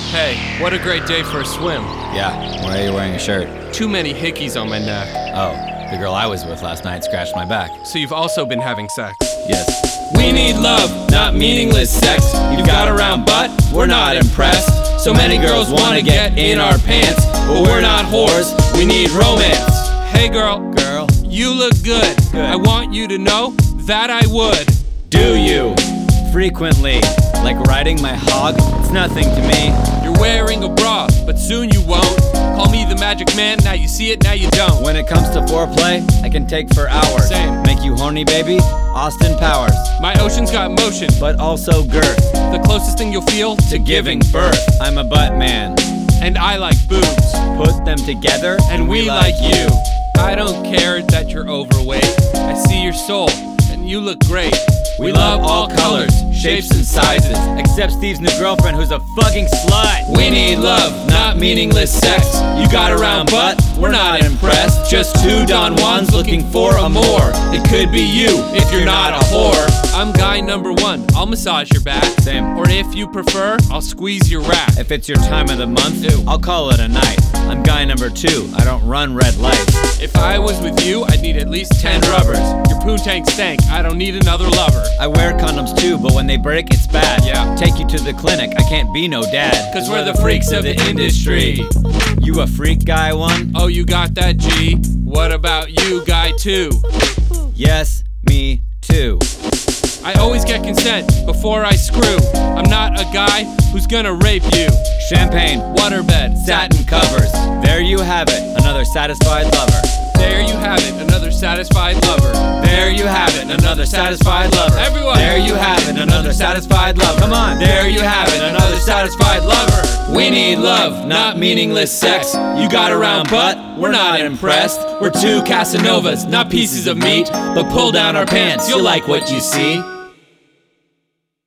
Hey, what a great day for a swim. Yeah, why are you wearing a shirt? Too many hickeys on my neck. Oh, the girl I was with last night scratched my back. So you've also been having sex? Yes. We need love, not meaningless sex. You've got a round butt, we're not impressed. So many girls wanna get in our pants, but we're not whores, we need romance. Hey girl, you look good. I want you to know that I would. Do you? Frequently, like riding my hog, it's nothing to me. You're wearing a bra, but soon you won't. Call me the magic man, now you see it, now you don't. When it comes to foreplay, I can take for hours. Same. Make you horny, baby? Austin Powers. My ocean's got motion, But also girth the closest thing you'll feel to giving birth. I'm a butt man. and I like boobs. Put them together, And we like you. I don't care that you're overweight. I see your soul, and you look great. We love all colors, shapes, and sizes. Except Steve's new girlfriend, who's a fucking slut. We need love, not meaningless sex. You got a round butt, we're not impressed. Just two Don Juans looking for a more. It could be you if you're not a whore. I'm guy number one, I'll massage your back. Same. Or if you prefer, I'll squeeze your rack. If it's your time of the month, Ew. I'll call it a night. I'm guy number 2, I don't run red lights. If I was with you, I'd need at least 10 rubbers. Your poontang stank, I don't need another lover. I wear condoms too, but when they break, it's bad. Yeah. Take you to the clinic, I can't be no dad. Cause we're the freaks of the industry. You a freak, guy 1? Oh, you got that, G? What about you, guy 2? Yes, me too. I always get consent before I screw. I'm not a guy who's gonna rape you. Champagne, Waterbed, satin covers. There you have it, another satisfied lover. there you have it, another satisfied lover. There you have it, another satisfied lover. Everyone. There you have it, another satisfied lover. Come on. There you have it, another satisfied lover. We need love, not meaningless sex. You got a round butt, we're not impressed. We're two Casanovas, not pieces of meat. But pull down our pants, you'll like what you see.